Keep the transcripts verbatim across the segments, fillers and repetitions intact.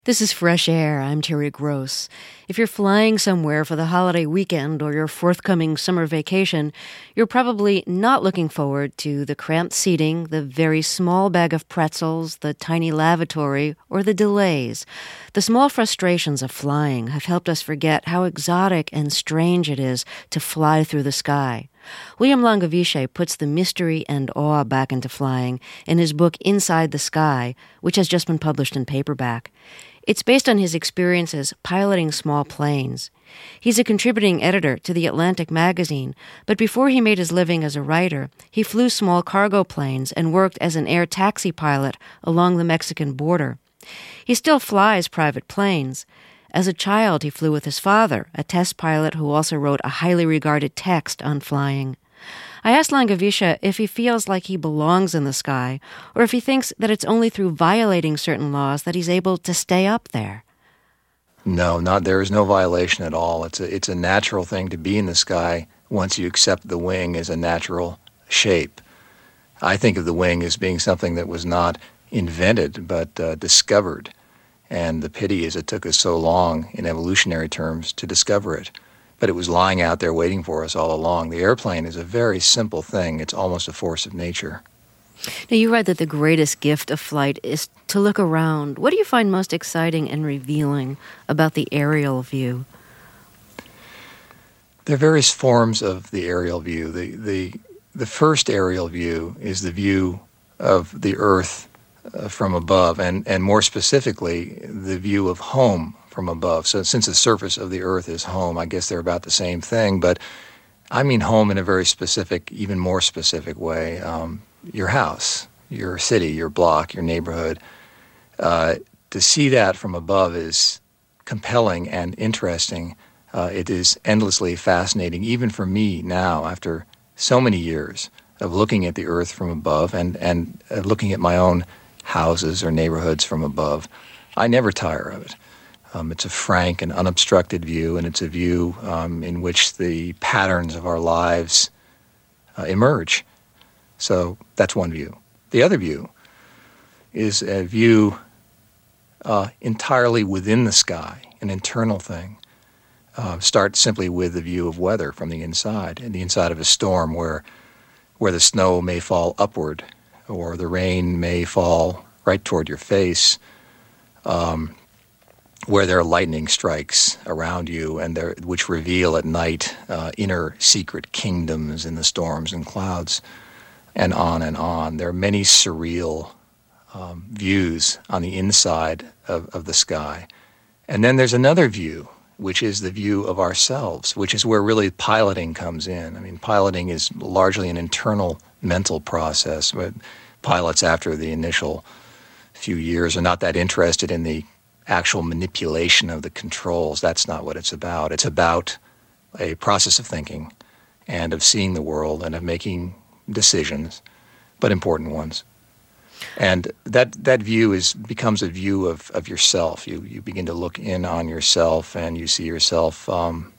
This is Fresh Air. I'm Terry Gross. If you're flying somewhere for the holiday weekend or your forthcoming summer vacation, you're probably not looking forward to the cramped seating, the very small bag of pretzels, the tiny lavatory, or the delays. The small frustrations of flying have helped us forget how exotic and strange it is to fly through the sky. William Langewiesche puts the mystery and awe back into flying in his book Inside the Sky, which has just been published in paperback. It's based on his experiences piloting small planes. He's a contributing editor to The Atlantic magazine, but before he made his living as a writer, he flew small cargo planes and worked as an air taxi pilot along the Mexican border. He still flies private planes. As a child, he flew with his father, a test pilot who also wrote a highly regarded text on flying. I asked Langewiesche if he feels like he belongs in the sky, or if he thinks that it's only through violating certain laws that he's able to stay up there. No, not there is no violation at all. It's a, it's a natural thing to be in the sky once you accept the wing as a natural shape. I think of the wing as being something that was not invented, but uh, discovered. And the pity is it took us so long, in evolutionary terms, to discover it. But it was lying out there waiting for us all along. The airplane is a very simple thing. It's almost a force of nature. Now, you write that the greatest gift of flight is to look around. What do you find most exciting and revealing about the aerial view? There are various forms of the aerial view. The, the, the first aerial view is the view of the Earth uh, from above, and, and more specifically, the view of home from above. So since the surface of the Earth is home, I guess they're about the same thing, but I mean home in a very specific, even more specific way. Um, your house, your city, your block, your neighborhood. Uh, to see that from above is compelling and interesting. Uh, it is endlessly fascinating, even for me now, after so many years of looking at the Earth from above and, and uh, looking at my own houses or neighborhoods from above. I never tire of it. Um, it's a frank and unobstructed view, and it's a view um, in which the patterns of our lives uh, emerge. So that's one view. The other view is a view uh, entirely within the sky, an internal thing. Uh, start simply with the view of weather from the inside, and the inside of a storm where, where the snow may fall upward or the rain may fall right toward your face. Um, where there are lightning strikes around you, and there, which reveal at night uh, inner secret kingdoms in the storms and clouds, and on and on. There are many surreal um, views on the inside of, of the sky. And then there's another view, which is the view of ourselves, which is where really piloting comes in. I mean, piloting is largely an internal mental process. But pilots, after the initial few years, are not that interested in the actual manipulation of the controls. That's not what it's about. It's about a process of thinking and of seeing the world and of making decisions, but important ones. And that that view is becomes a view of, of yourself. You you begin to look in on yourself, and you see yourself um,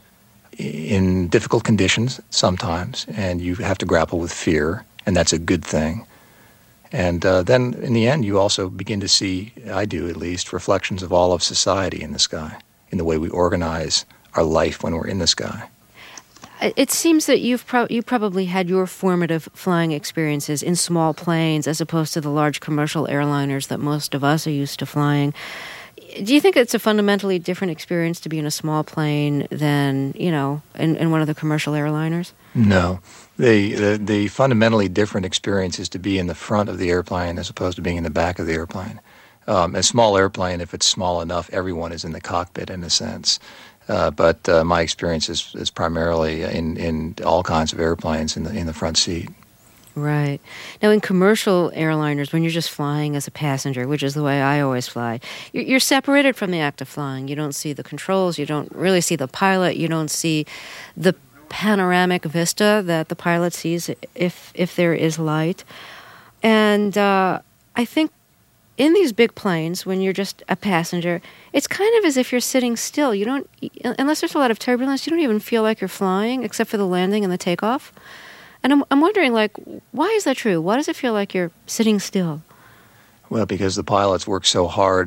in difficult conditions sometimes, and you have to grapple with fear, and that's a good thing. And uh, then, in the end, you also begin to see, I do at least, reflections of all of society in the sky, in the way we organize our life when we're in the sky. It seems that you've pro- you probably had your formative flying experiences in small planes as opposed to the large commercial airliners that most of us are used to flying. Do you think it's a fundamentally different experience to be in a small plane than, you know, in, in one of the commercial airliners? No. The, the the fundamentally different experience is to be in the front of the airplane as opposed to being in the back of the airplane. Um, a small airplane, if it's small enough, everyone is in the cockpit in a sense. Uh, but uh, my experience is, is primarily in, in all kinds of airplanes in the in the front seat. Right. Now, in commercial airliners, when you're just flying as a passenger, which is the way I always fly, you're, you're separated from the act of flying. You don't see the controls. You don't really see the pilot. You don't see the panoramic vista that the pilot sees if if there is light. And uh, I think in these big planes, when you're just a passenger, it's kind of as if you're sitting still. You don't, unless there's a lot of turbulence, you don't even feel like you're flying, except for the landing and the takeoff. And I'm, I'm wondering, like, why is that true? Why does it feel like you're sitting still? Well, because the pilots work so hard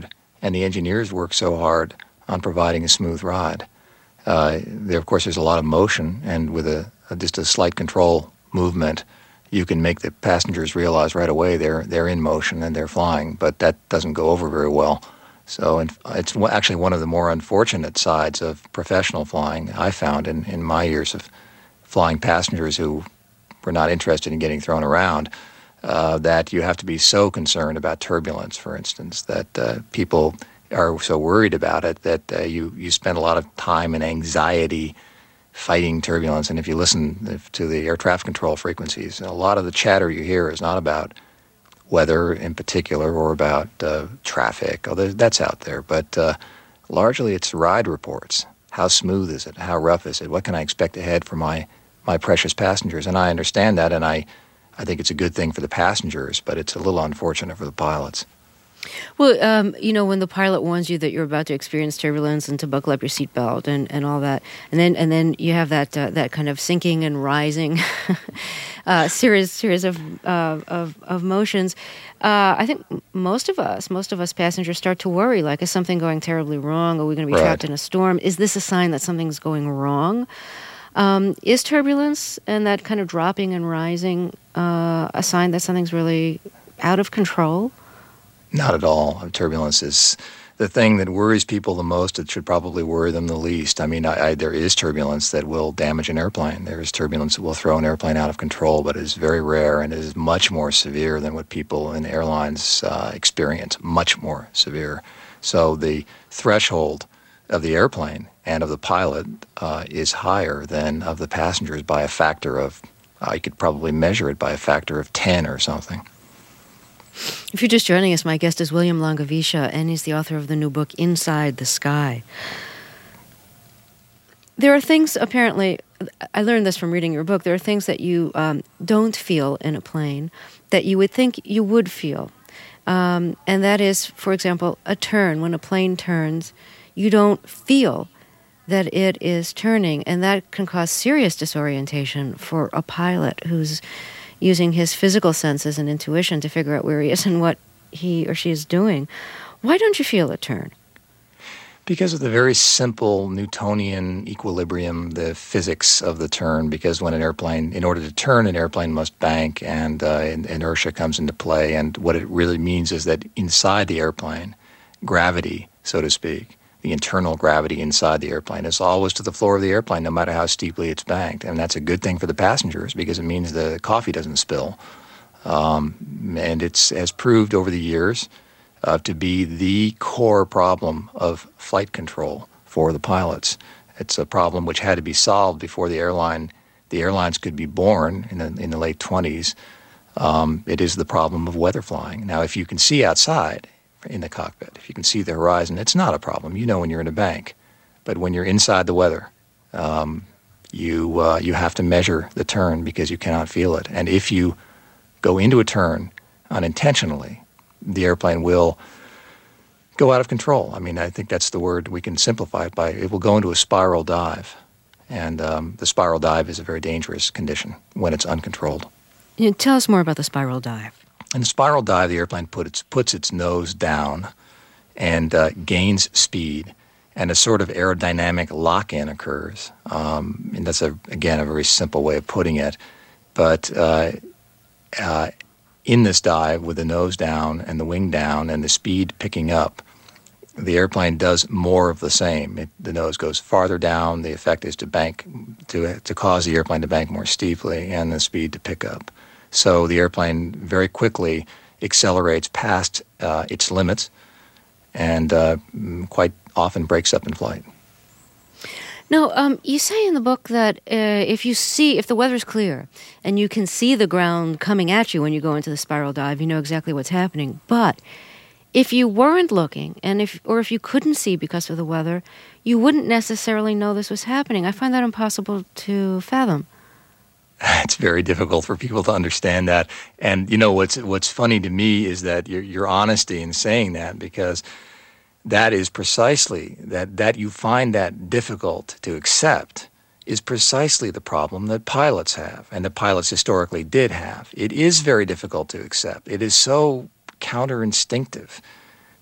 and the engineers work so hard on providing a smooth ride. Uh, there, of course, there's a lot of motion, and with a, a just a slight control movement, you can make the passengers realize right away they're they're in motion and they're flying, but that doesn't go over very well. So and it's actually one of the more unfortunate sides of professional flying I found in, in my years of flying passengers who were not interested in getting thrown around, uh, that you have to be so concerned about turbulence, for instance, that uh, people are so worried about it that uh, you, you spend a lot of time and anxiety fighting turbulence. And if you listen to the air traffic control frequencies, a lot of the chatter you hear is not about weather in particular or about uh, traffic, although that's out there, but uh, largely it's ride reports. How smooth is it? How rough is it? What can I expect ahead for my, my precious passengers? And I understand that, and I, I think it's a good thing for the passengers, but it's a little unfortunate for the pilots. Well, um, you know, when the pilot warns you that you're about to experience turbulence and to buckle up your seatbelt and, and all that, and then and then you have that uh, that kind of sinking and rising uh, series series of uh, of, of motions. Uh, I think most of us, most of us passengers, start to worry. Like, is something going terribly wrong? Are we going to be Right. trapped in a storm? Is this a sign that something's going wrong? Um, is turbulence and that kind of dropping and rising uh, a sign that something's really out of control? Not at all. Turbulence is the thing that worries people the most. It should probably worry them the least. I mean, I, I, there is turbulence that will damage an airplane. There is turbulence that will throw an airplane out of control, but it is very rare, and it is much more severe than what people in airlines uh, experience, much more severe. So the threshold of the airplane and of the pilot uh, is higher than of the passengers by a factor of, uh, you could probably measure it by a factor of ten or something. If you're just joining us, my guest is William Langewiesche, and he's the author of the new book, Inside the Sky. There are things, apparently, I learned this from reading your book, there are things that you um, don't feel in a plane that you would think you would feel. Um, and that is, for example, a turn. When a plane turns, you don't feel that it is turning, and that can cause serious disorientation for a pilot who's using his physical senses and intuition to figure out where he is and what he or she is doing. Why don't you feel a turn? Because of the very simple Newtonian equilibrium, the physics of the turn, because when an airplane, in order to turn, an airplane must bank, and uh, inertia comes into play. And what it really means is that inside the airplane, gravity, so to speak, the internal gravity inside the airplane is always to the floor of the airplane, no matter how steeply it's banked. And that's a good thing for the passengers because it means the coffee doesn't spill. Um, and it has proved over the years uh, to be the core problem of flight control for the pilots. It's a problem which had to be solved before the airline, the airlines could be born in the, in the late twenties. Um, it is the problem of weather flying. Now, if you can see outside in the cockpit, if you can see the horizon, it's not a problem. You know when you're in a bank. But when you're inside the weather, um, you uh, you have to measure the turn because you cannot feel it. And if you go into a turn unintentionally, the airplane will go out of control. I mean, I think that's the word. We can simplify it by, it will go into a spiral dive. And um, the spiral dive is a very dangerous condition when it's uncontrolled. You know, tell us more about the spiral dive. In the spiral dive, the airplane put its, puts its nose down and uh, gains speed, and a sort of aerodynamic lock-in occurs. Um, and that's, a, again, a very simple way of putting it. But uh, uh, in this dive, with the nose down and the wing down and the speed picking up, the airplane does more of the same. It, the nose goes farther down. The effect is to bank, to, to cause the airplane to bank more steeply, and the speed to pick up. So the airplane very quickly accelerates past uh, its limits and uh, quite often breaks up in flight. Now, um, you say in the book that uh, if you see, if the weather's clear and you can see the ground coming at you when you go into the spiral dive, you know exactly what's happening. But if you weren't looking, and if or if you couldn't see because of the weather, you wouldn't necessarily know this was happening. I find that impossible to fathom. It's very difficult for people to understand that. And, you know, what's what's funny to me is that your, your honesty in saying that, because that is precisely, that, that you find that difficult to accept is precisely the problem that pilots have, and that pilots historically did have. It is very difficult to accept. It is so counterinstinctive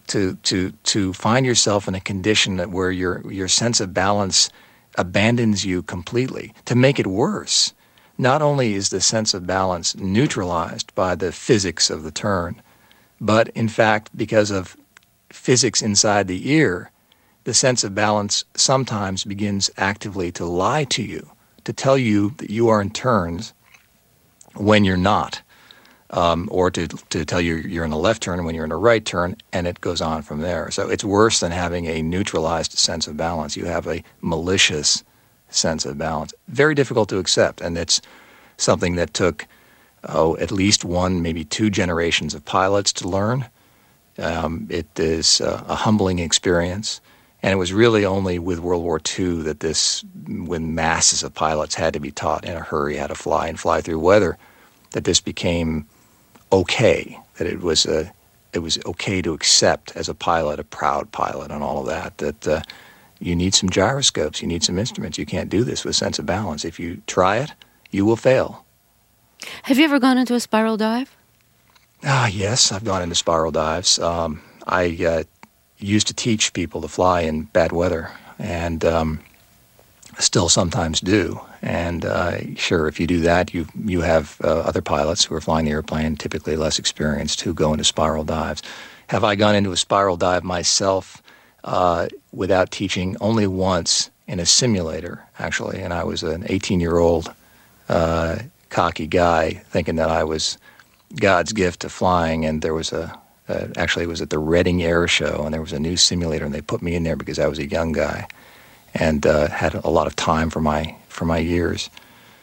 to to to find yourself in a condition that where your your sense of balance abandons you completely. To make it worse, not only is the sense of balance neutralized by the physics of the turn, but in fact, because of physics inside the ear, the sense of balance sometimes begins actively to lie to you, to tell you that you are in turns when you're not, um, or to, to tell you you're in a left turn when you're in a right turn, and it goes on from there. So it's worse than having a neutralized sense of balance. You have a malicious sense of balance. Very difficult to accept, and it's something that took, oh, at least one, maybe two generations of pilots to learn. Um, it is uh, a humbling experience. And it was really only with World War Two that this, when masses of pilots had to be taught in a hurry how to fly and fly through weather, that this became okay, that it was a, it was okay to accept as a pilot, a proud pilot and all of that, that uh, you need some gyroscopes, you need some instruments. You can't do this with sense of balance. If you try it, you will fail. Have you ever gone into a spiral dive? Ah, yes, I've gone into spiral dives. Um, I... Uh, used to teach people to fly in bad weather, and um, still sometimes do. And uh, sure, if you do that, you you have uh, other pilots who are flying the airplane, typically less experienced, who go into spiral dives. Have I gone into a spiral dive myself uh, without teaching? Only once in a simulator, actually, and I was an eighteen-year-old uh, cocky guy thinking that I was God's gift to flying, and there was a Uh, actually, it was at the Reading Air Show, and there was a new simulator, and they put me in there because I was a young guy and uh, had a lot of time for my for my years.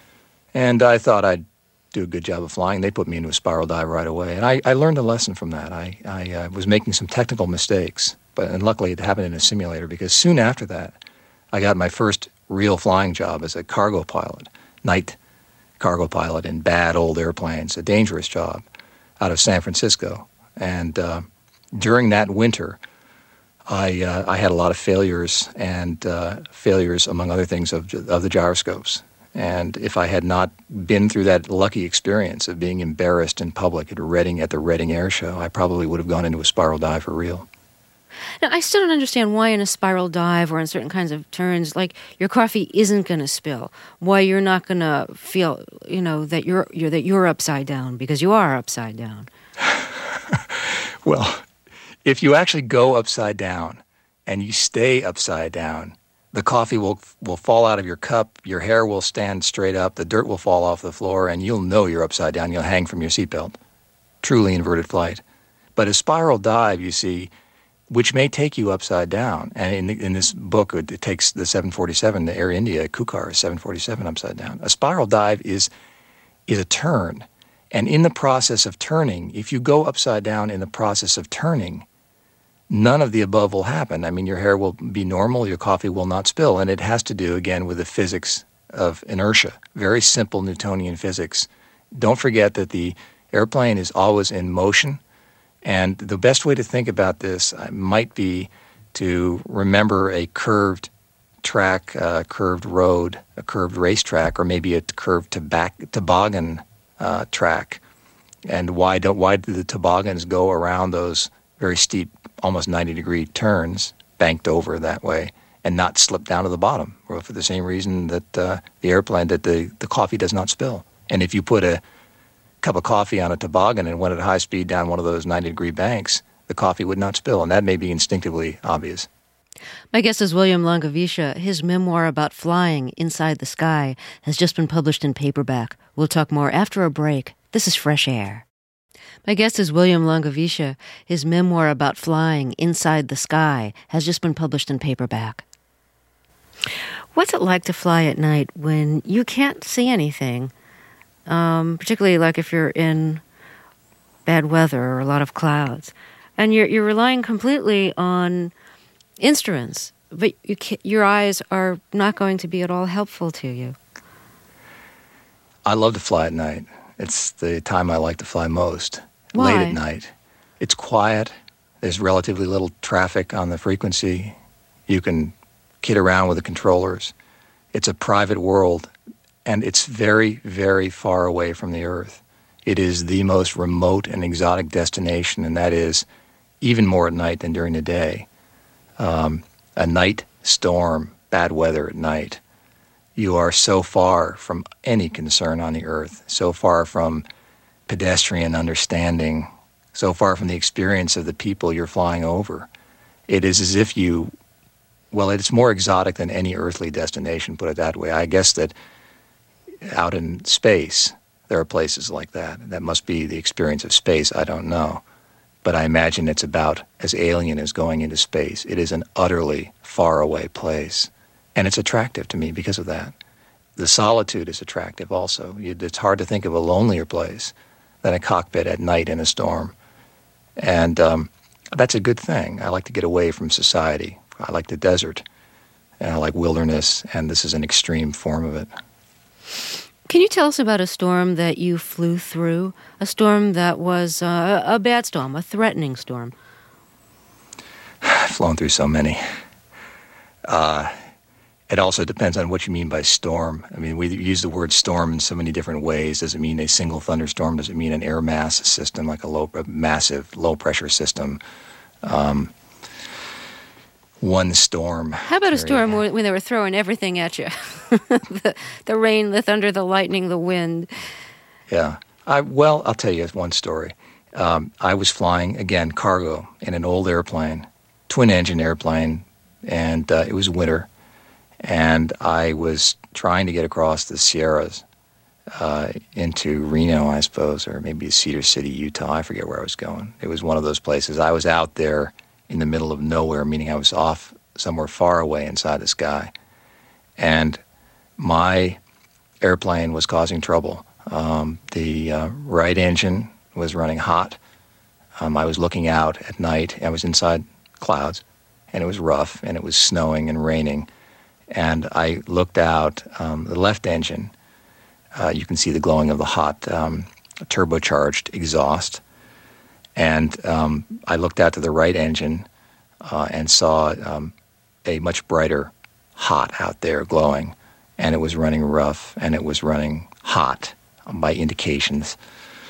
And I thought I'd do a good job of flying. They put me into a spiral dive right away, and I, I learned a lesson from that. I, I uh, was making some technical mistakes, but and luckily it happened in a simulator, because soon after that, I got my first real flying job as a cargo pilot, night cargo pilot in bad old airplanes, a dangerous job, out of San Francisco. And uh, during that winter, I uh, I had a lot of failures, and uh, failures, among other things, of of the gyroscopes. And if I had not been through that lucky experience of being embarrassed in public at Reading at the Reading Air Show, I probably would have gone into a spiral dive for real. Now, I still don't understand why in a spiral dive or in certain kinds of turns, like, your coffee isn't going to spill. Why you're not going to feel, you know, that you're, you're that you're upside down, because you are upside down. Well, if you actually go upside down and you stay upside down, the coffee will will fall out of your cup, your hair will stand straight up, the dirt will fall off the floor, and you'll know you're upside down. You'll hang from your seatbelt. Truly inverted flight. But a spiral dive, you see, which may take you upside down, and in, in this book, it takes the seven forty-seven, the Air India Kukar seven forty-seven upside down. A spiral dive is is a turn. And in the process of turning, if you go upside down in the process of turning, none of the above will happen. I mean, your hair will be normal, your coffee will not spill. And it has to do, again, with the physics of inertia. Very simple Newtonian physics. Don't forget that the airplane is always in motion. And the best way to think about this might be to remember a curved track, a curved road, a curved racetrack, or maybe a curved tobac- toboggan Uh, track. And why don't why do the toboggans go around those very steep, almost ninety degree turns, banked over that way, and not slip down to the bottom? Well, for the same reason that uh, the airplane, that the, the coffee does not spill. And if you put a cup of coffee on a toboggan and went at high speed down one of those ninety degree banks, the coffee would not spill. And that may be instinctively obvious. My guest is William Langewiesche. His memoir about flying inside the sky has just been published in paperback. We'll talk more after a break. This is Fresh Air. My guest is William Langewiesche. His memoir about flying inside the sky has just been published in paperback. What's it like to fly at night when you can't see anything, um, particularly like if you're in bad weather or a lot of clouds, and you're you're relying completely on instruments, but you can't, your eyes are not going to be at all helpful to you? I love to fly at night. It's the time I like to fly most. Why? Late at night. It's quiet. There's relatively little traffic on the frequency. You can kid around with the controllers. It's a private world, and it's very, very far away from the Earth. It is the most remote and exotic destination, and that is even more at night than during the day. Um, a night storm, bad weather at night, you are so far from any concern on the earth, so far from pedestrian understanding, so far from the experience of the people you're flying over. It is as if you, well, it's more exotic than any earthly destination, put it that way. I guess that out in space, there are places like that. That must be the experience of space, I don't know. But I imagine it's about as alien as going into space. It is an utterly faraway place. And it's attractive to me because of that. The solitude is attractive also. It's hard to think of a lonelier place than a cockpit at night in a storm. And um, that's a good thing. I like to get away from society. I like the desert, and I like wilderness, and this is an extreme form of it. Can you tell us about a storm that you flew through? A storm that was uh, a bad storm, a threatening storm? I've flown through so many. Uh, it also depends on what you mean by storm. I mean, we use the word storm in so many different ways. Does it mean a single thunderstorm? Does it mean an air mass system, like a low, a massive low-pressure system? Um, one storm. How about a storm where, when they were throwing everything at you? the, the rain, the thunder, the lightning, the wind. Yeah. I, well, I'll tell you one story. Um, I was flying, again, cargo in an old airplane, twin-engine airplane, and uh, it was winter. And I was trying to get across the Sierras uh, into Reno, I suppose, or maybe Cedar City, Utah. I forget where I was going. It was one of those places. I was out there in the middle of nowhere, meaning I was off somewhere far away inside the sky. And my airplane was causing trouble. Um, the uh, right engine was running hot. Um, I was looking out at night. I was inside clouds, and it was rough, and it was snowing and raining. And I looked out um, the left engine. Uh, you can see the glowing of the hot um, turbocharged exhaust. And um, I looked out to the right engine uh, and saw um, a much brighter hot out there glowing. And it was running rough, and it was running hot um, by indications.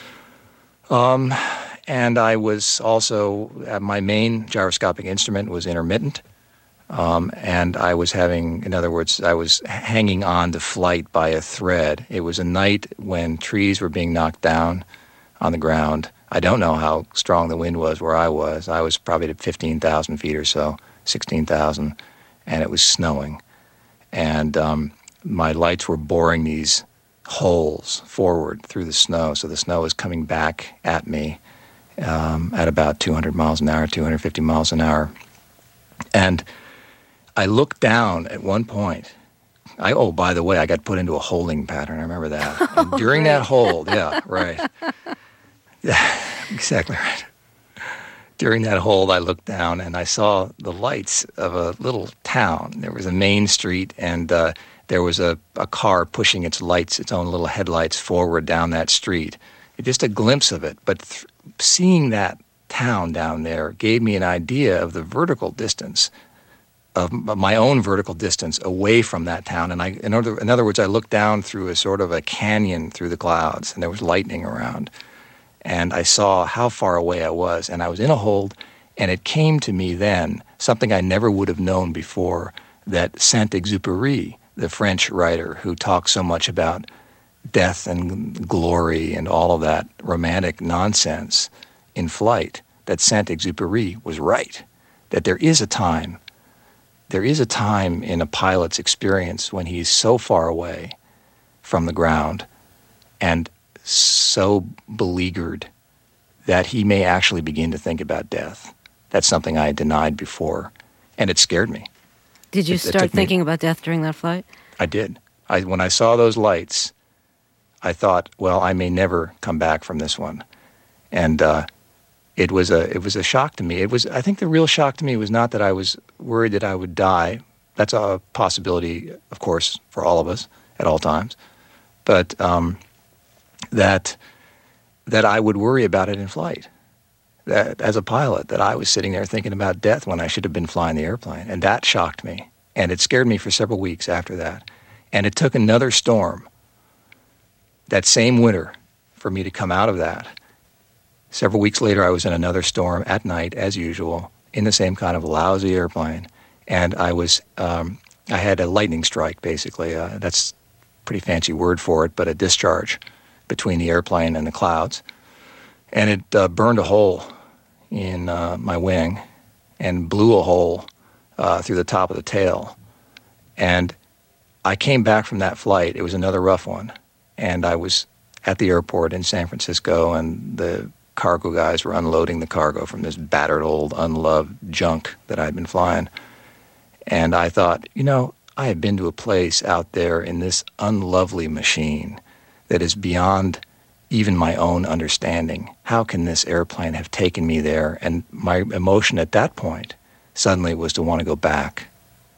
Um, and I was also, uh, my main gyroscopic instrument was intermittent. Um, and I was having, in other words, I was hanging on to flight by a thread. It was a night when trees were being knocked down on the ground. I don't know how strong the wind was where I was. I was probably at fifteen thousand feet or so, sixteen thousand, and it was snowing. And um, my lights were boring these holes forward through the snow, so the snow was coming back at me um, at about two hundred miles an hour, two hundred fifty miles an hour. And I looked down at one point. I, oh, by the way, I got put into a holding pattern. I remember that. And Oh, during great. that hold, yeah, right. Yeah, exactly right. During that hold, I looked down and I saw the lights of a little town. There was a main street, and uh, there was a, a car pushing its lights, its own little headlights forward down that street. Just a glimpse of it. But th- seeing that town down there gave me an idea of the vertical distance, of my own vertical distance away from that town. And I, in other, in other words, I looked down through a sort of a canyon through the clouds, and there was lightning around. And I saw how far away I was, and I was in a hold, and it came to me then, something I never would have known before, that Saint-Exupéry, the French writer who talks so much about death and glory and all of that romantic nonsense in flight, that Saint-Exupéry was right, that there is a time There is a time in a pilot's experience when he's so far away from the ground and so beleaguered that he may actually begin to think about death. That's something I had denied before, and it scared me. Did you It- it start took me- thinking about death during that flight? I did. I, when I saw those lights, I thought, well, I may never come back from this one. And uh, it was a it was a shock to me. It was I think the real shock to me was not that I was worried that I would die. That's a possibility, of course, for all of us at all times. But um, that that I would worry about it in flight. That as a pilot, that I was sitting there thinking about death when I should have been flying the airplane. And that shocked me. And it scared me for several weeks after that. And it took another storm that same winter for me to come out of that Several weeks later, I was in another storm at night, as usual, in the same kind of lousy airplane. And I was, um, I had a lightning strike, basically. Uh, that's a pretty fancy word for it, but a discharge between the airplane and the clouds. And it uh, burned a hole in uh, my wing and blew a hole uh, through the top of the tail. And I came back from that flight. It was another rough one. And I was at the airport in San Francisco, and the cargo guys were unloading the cargo from this battered old unloved junk that I'd been flying. And I thought, you know, I have been to a place out there in this unlovely machine that is beyond even my own understanding. How can this airplane have taken me there? And my emotion at that point suddenly was to want to go back.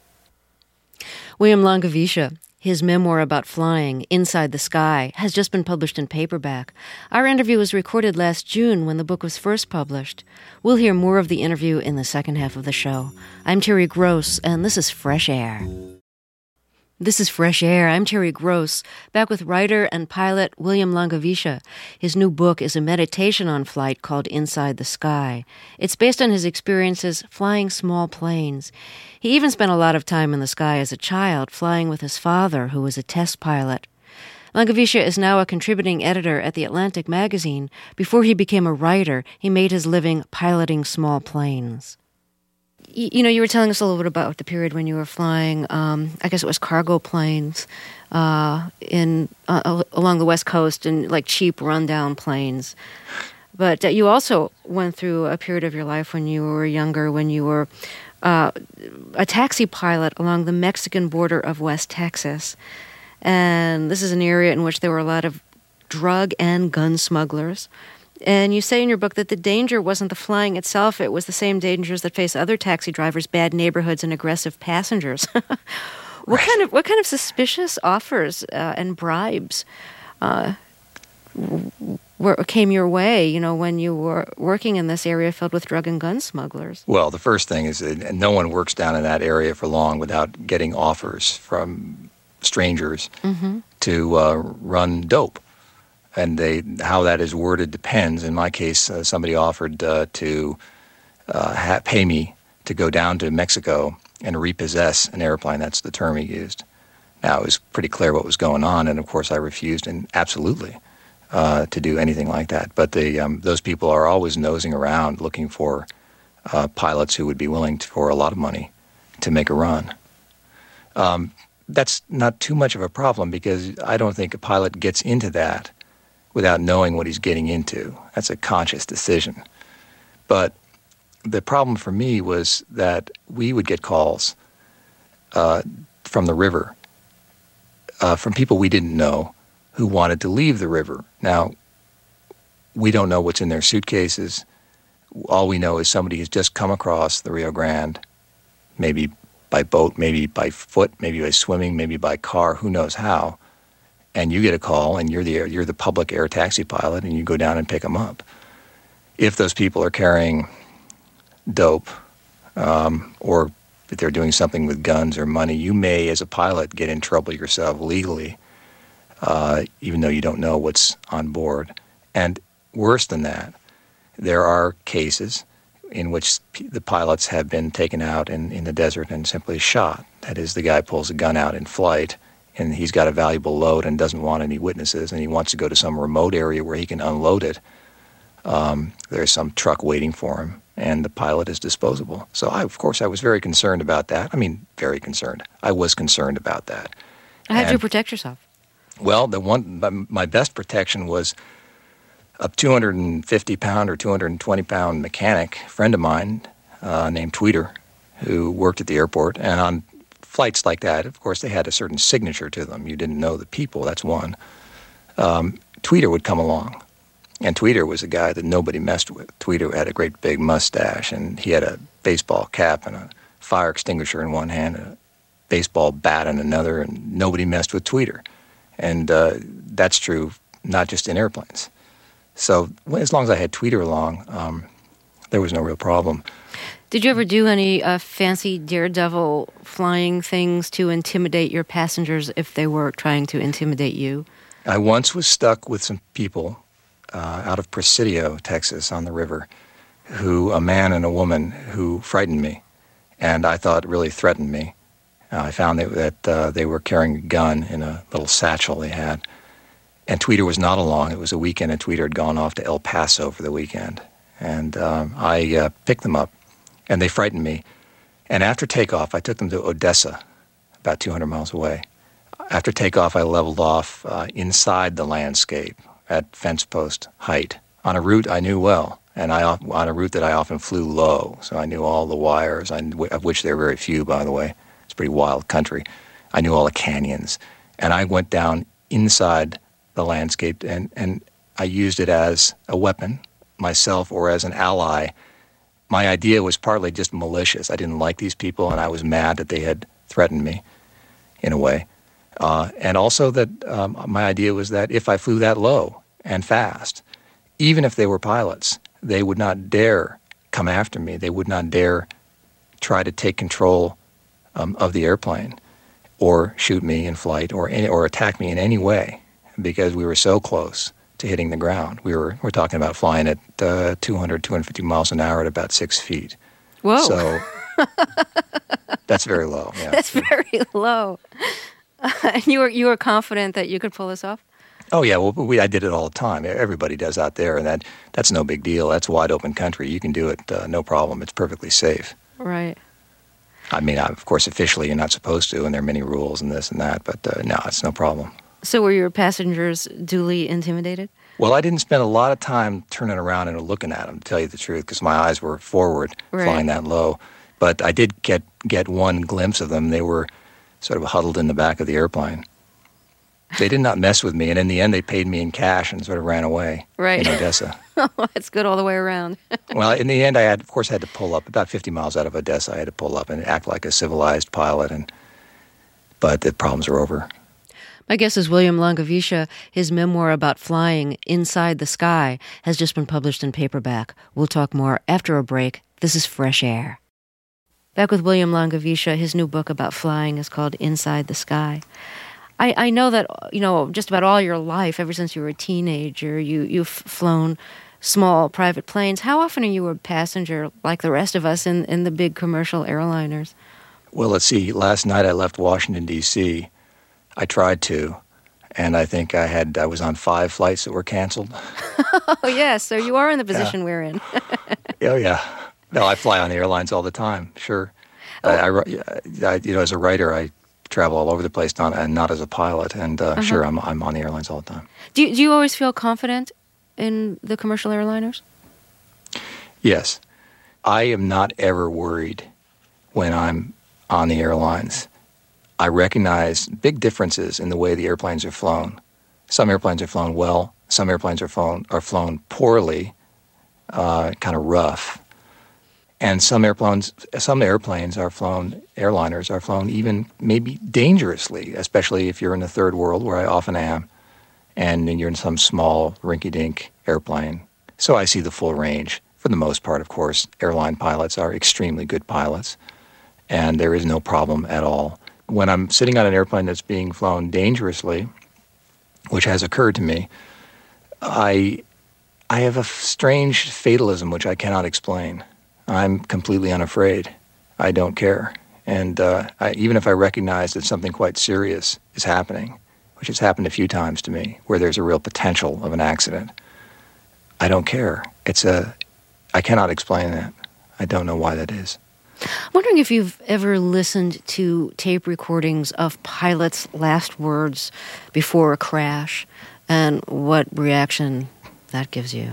William Langewiesche, his memoir about flying, Inside the Sky, has just been published in paperback. Our interview was recorded last June when the book was first published. We'll hear more of the interview in the second half of the show. I'm Terry Gross, and this is Fresh Air. This is Fresh Air. I'm Terry Gross, back with writer and pilot William Langewiesche. His new book is a meditation on flight called Inside the Sky. It's based on his experiences flying small planes. He even spent a lot of time in the sky as a child, flying with his father, who was a test pilot. Langewiesche is now a contributing editor at The Atlantic magazine. Before he became a writer, he made his living piloting small planes. You know, you were telling us a little bit about the period when you were flying, um, I guess it was cargo planes uh, in uh, along the West Coast, and like cheap rundown planes. But uh, you also went through a period of your life when you were younger, when you were uh, a taxi pilot along the Mexican border of West Texas. And this is an area in which there were a lot of drug and gun smugglers. And you say in your book that the danger wasn't the flying itself, it was the same dangers that face other taxi drivers, bad neighborhoods, and aggressive passengers. what Right. kind of what kind of suspicious offers uh, and bribes uh, were, came your way, you know, when you were working in this area filled with drug and gun smugglers? Well, the first thing is that no one works down in that area for long without getting offers from strangers mm-hmm. to uh, run dope. And they, how that is worded depends. In my case, uh, somebody offered uh, to uh, ha- pay me to go down to Mexico and repossess an airplane. That's the term he used. Now, it was pretty clear what was going on, and of course I refused, and absolutely, uh, to do anything like that. But the, um, those people are always nosing around looking for uh, pilots who would be willing to, for a lot of money to make a run. Um, that's not too much of a problem, because I don't think a pilot gets into that without knowing what he's getting into. That's a conscious decision. But the problem for me was that we would get calls uh, from the river, uh, from people we didn't know who wanted to leave the river. Now, we don't know what's in their suitcases. All we know is somebody has just come across the Rio Grande, maybe by boat, maybe by foot, maybe by swimming, maybe by car, who knows how. And you get a call, and you're the you're the public air taxi pilot, and you go down and pick them up. If those people are carrying dope, um, or if they're doing something with guns or money, you may, as a pilot, get in trouble yourself legally, uh, even though you don't know what's on board. And worse than that, there are cases in which the pilots have been taken out in, in the desert and simply shot. That is, the guy pulls a gun out in flight, and he's got a valuable load and doesn't want any witnesses, and he wants to go to some remote area where he can unload it. Um, there's some truck waiting for him, and the pilot is disposable. So, I, of course, I was very concerned about that. I mean, very concerned. I was concerned about that. How did and, you protect yourself? Well, the one my best protection was a two hundred fifty pound or two hundred twenty pound mechanic friend of mine uh, named Tweeter, who worked at the airport, and on flights like that, of course, they had a certain signature to them. You didn't know the people, that's one. Um, Tweeter would come along, and Tweeter was a guy that nobody messed with. Tweeter had a great big mustache, and he had a baseball cap and a fire extinguisher in one hand and a baseball bat in another, and nobody messed with Tweeter. And uh, that's true not just in airplanes. So as long as I had Tweeter along, um, there was no real problem. Did you ever do any uh, fancy daredevil flying things to intimidate your passengers if they were trying to intimidate you? I once was stuck with some people uh, out of Presidio, Texas, on the river, who a man and a woman who frightened me, and I thought really threatened me. Uh, I found that, that uh, they were carrying a gun in a little satchel they had. And Tweeter was not along. It was a weekend, and Tweeter had gone off to El Paso for the weekend. And um, I uh, picked them up, and they frightened me. And after takeoff, I took them to Odessa, about two hundred miles away. After takeoff, I leveled off uh, inside the landscape at fence post height on a route I knew well, and I on a route that I often flew low. So I knew all the wires, I, of which there are very few, by the way. It's a pretty wild country. I knew all the canyons. And I went down inside the landscape, and, and I used it as a weapon, myself, or as an ally. My idea was partly just malicious. I didn't like these people, and I was mad that they had threatened me in a way. Uh, and also that um, my idea was that if I flew that low and fast, even if they were pilots, they would not dare come after me. They would not dare try to take control um, of the airplane or shoot me in flight or any, or attack me in any way, because we were so close to hitting the ground. We were we're talking about flying at uh, two hundred, two hundred fifty miles an hour at about six feet. Whoa. So that's very low. Yeah. That's very low. And you were you were confident that you could pull this off? Oh yeah, well we I did it all the time. Everybody does out there, and that that's no big deal. That's wide open country. You can do it, uh, no problem. It's perfectly safe. Right. I mean, of course, officially you're not supposed to, and there are many rules and this and that. But uh, no, it's no problem. So were your passengers duly intimidated? Well, I didn't spend a lot of time turning around and looking at them, to tell you the truth, because my eyes were forward, right. flying that low. But I did get get one glimpse of them. They were sort of huddled in the back of the airplane. They did not mess with me, and in the end they paid me in cash and sort of ran away right. in Odessa. Oh, that's good all the way around. Well, in the end I had, of course, had to pull up. About fifty miles out of Odessa, I had to pull up and act like a civilized pilot, and but the problems are over. My guest is William Langewiesche. His memoir about flying inside the sky has just been published in paperback. We'll talk more after a break. This is Fresh Air. Back with William Langewiesche. His new book about flying is called Inside the Sky. I, I know that, you know, just about all your life, ever since you were a teenager, you, you've flown small private planes. How often are you a passenger, like the rest of us, in, in the big commercial airliners? Well, let's see. Last night I left Washington, D C I tried to, and I think I had I was on five flights that were canceled. Oh, yes. So you are in the position yeah. we're in. Oh, yeah. No, I fly on the airlines all the time, sure. Oh. I, I, I, you know, as a writer, I travel all over the place, not, and not as a pilot. And uh, uh-huh. sure, I'm I'm on the airlines all the time. Do you, do you always feel confident in the commercial airliners? Yes. I am not ever worried when I'm on the airlines. I recognize big differences in the way the airplanes are flown. Some airplanes are flown well. Some airplanes are flown are flown poorly, uh, kind of rough. And some airplanes, some airplanes are flown, airliners are flown even maybe dangerously, especially if you're in the third world, where I often am, and you're in some small rinky-dink airplane. So I see the full range. For the most part, of course, airline pilots are extremely good pilots, and there is no problem at all. When I'm sitting on an airplane that's being flown dangerously, which has occurred to me, I I have a strange fatalism which I cannot explain. I'm completely unafraid. I don't care. And uh, I, even if I recognize that something quite serious is happening, which has happened a few times to me, where there's a real potential of an accident, I don't care. It's a, I cannot explain that. I don't know why that is. I'm wondering if you've ever listened to tape recordings of pilots' last words before a crash, and what reaction that gives you.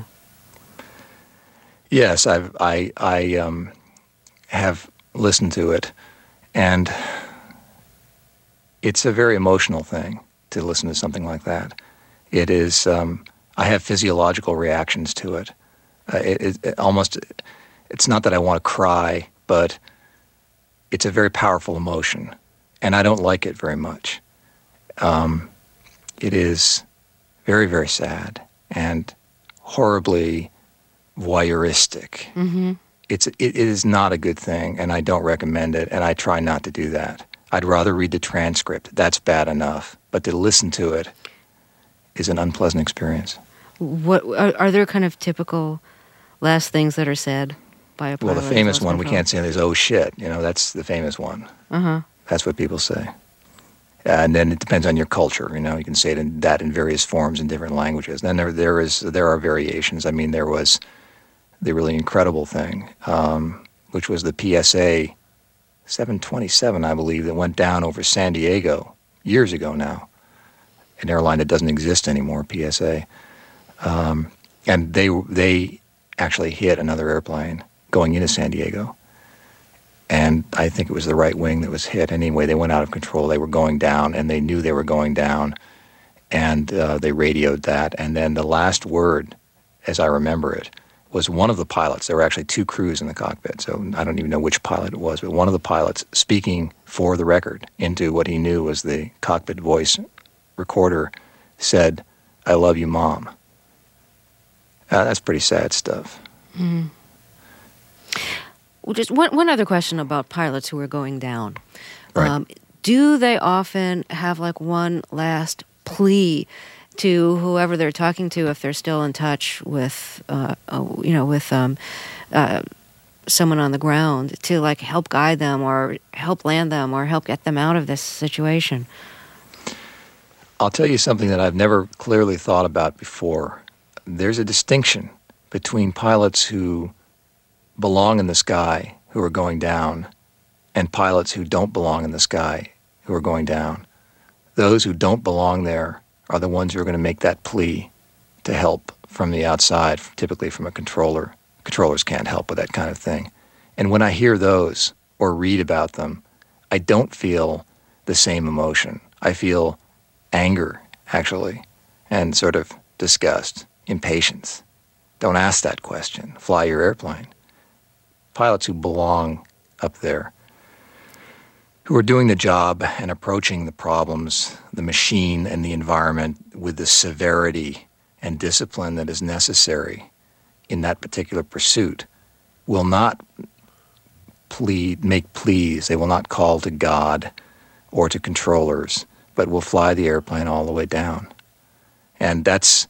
Yes, I've, I I um, have listened to it, and it's a very emotional thing to listen to something like that. It is. Um, I have physiological reactions to it. Uh, it, it, it almost. It's not that I want to cry, but it's a very powerful emotion, and I don't like it very much. Um, it is very, very sad and horribly voyeuristic. Mm-hmm. It's it, it is not a good thing, and I don't recommend it, and I try not to do that. I'd rather read the transcript. That's bad enough, but to listen to it is an unpleasant experience. What are, are there kind of typical last things that are said by a pilot? Well, the famous one, we control? can't say is, oh, shit. You know, that's the famous one. Uh-huh. That's what people say. And then it depends on your culture. You know, you can say it in, that in various forms in different languages. Then there, there is there are variations. I mean, there was the really incredible thing, um, which was the P S A seven twenty-seven, I believe, that went down over San Diego years ago now. An airline that doesn't exist anymore, P S A. Um, and they they actually hit another airplane going into San Diego. And I think it was the right wing that was hit. Anyway, they went out of control. They were going down, and they knew they were going down. And uh, they radioed that. And then the last word, as I remember it, was one of the pilots. There were actually two crews in the cockpit, so I don't even know which pilot it was, but one of the pilots speaking for the record into what he knew was the cockpit voice recorder said, "I love you, Mom." Uh, that's pretty sad stuff. Mm. Well, just one, one other question about pilots who are going down. Right. Um, do they often have like one last plea to whoever they're talking to, if they're still in touch with, uh, uh, you know, with um, uh, someone on the ground, to like help guide them or help land them or help get them out of this situation? I'll tell you something that I've never clearly thought about before. There's a distinction between pilots who belong in the sky, who are going down, and pilots who don't belong in the sky, who are going down. Those who don't belong there are the ones who are going to make that plea to help from the outside, typically from a controller. Controllers can't help with that kind of thing. And when I hear those or read about them, I don't feel the same emotion. I feel anger, actually, and sort of disgust, impatience. Don't ask that question. Fly your airplane. Pilots who belong up there, who are doing the job and approaching the problems, the machine and the environment with the severity and discipline that is necessary in that particular pursuit, will not plead, make pleas. They will not call to God or to controllers, but will fly the airplane all the way down. And that's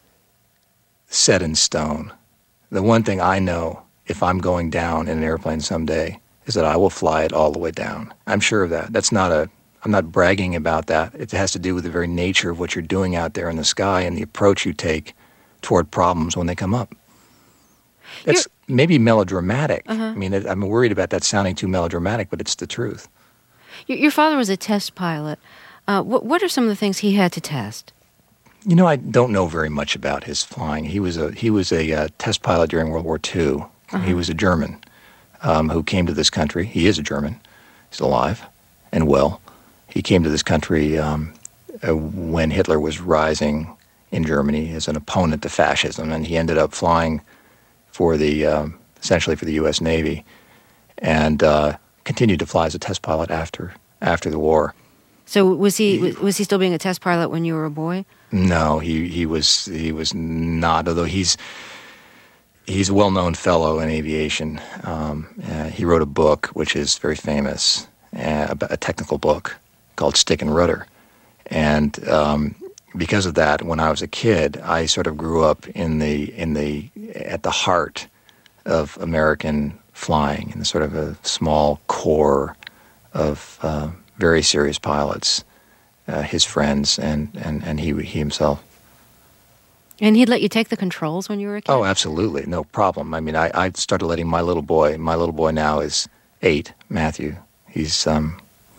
set in stone. The one thing I know, if I'm going down in an airplane someday, is that I will fly it all the way down. I'm sure of that. That's not a, I'm not bragging about that. It has to do with the very nature of what you're doing out there in the sky and the approach you take toward problems when they come up. That's you're, maybe melodramatic. Uh-huh. I mean, I'm worried about that sounding too melodramatic, but it's the truth. Your father was a test pilot. Uh, what, what are some of the things he had to test? You know, I don't know very much about his flying. He was a he was a uh, test pilot during World War Two. Uh-huh. He was a German um, who came to this country. He is a German. He's alive and well. He came to this country um, uh, when Hitler was rising in Germany as an opponent to fascism, and he ended up flying for the um, essentially for the U S Navy, and uh, continued to fly as a test pilot after after the war. So was he, he was he still being a test pilot when you were a boy? No, he, he was he was not. Although he's he's a well-known fellow in aviation. Um, uh, he wrote a book which is very famous, uh, a technical book called Stick and Rudder, and um, because of that, when I was a kid, I sort of grew up in the in the at the heart of American flying, in sort of a small core of uh, very serious pilots. Uh, his friends and, and, and he he himself. And he'd let you take the controls when you were a kid? Oh, absolutely. No problem. I mean, I, I started letting my little boy, my little boy now is eight, Matthew. He's, um,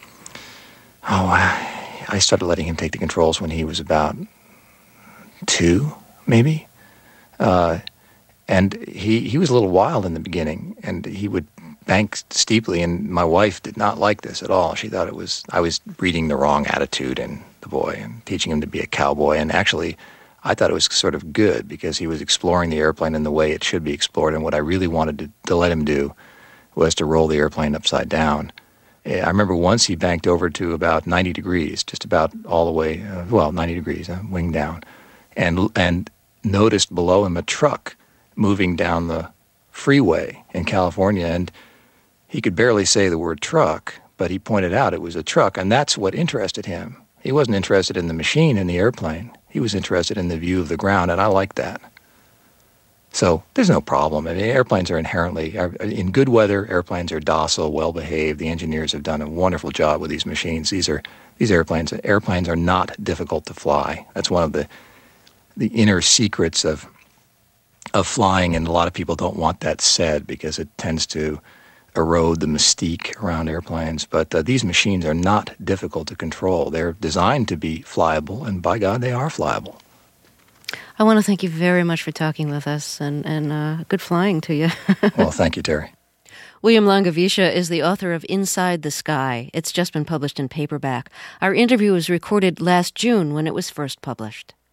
oh, I, I started letting him take the controls when he was about two, maybe. Uh, and he, he was a little wild in the beginning, and he would bank steeply, and my wife did not like this at all. She thought it was, I was breeding the wrong attitude in the boy and teaching him to be a cowboy. And actually, I thought it was sort of good because he was exploring the airplane in the way it should be explored. And what I really wanted to, to let him do was to roll the airplane upside down. I remember once he banked over to about ninety degrees, just about all the way, uh, well, ninety degrees, uh, wing down, and and noticed below him a truck moving down the freeway in California. And he could barely say the word truck, but he pointed out it was a truck, and that's what interested him. He wasn't interested in the machine in the airplane. He was interested in the view of the ground, and I like that. So there's no problem. I mean, airplanes are inherently, in good weather, airplanes are docile, well-behaved. The engineers have done a wonderful job with these machines. These are these airplanes. Airplanes are not difficult to fly. That's one of the the inner secrets of of flying, and a lot of people don't want that said because it tends to erode the mystique around airplanes. But uh, these machines are not difficult to control. They're designed to be flyable, and by God, they are flyable. I want to thank you very much for talking with us, and, and uh, good flying to you. Well, thank you, Terry. William Langewiesche is the author of Inside the Sky. It's just been published in paperback. Our interview was recorded last June when it was first published.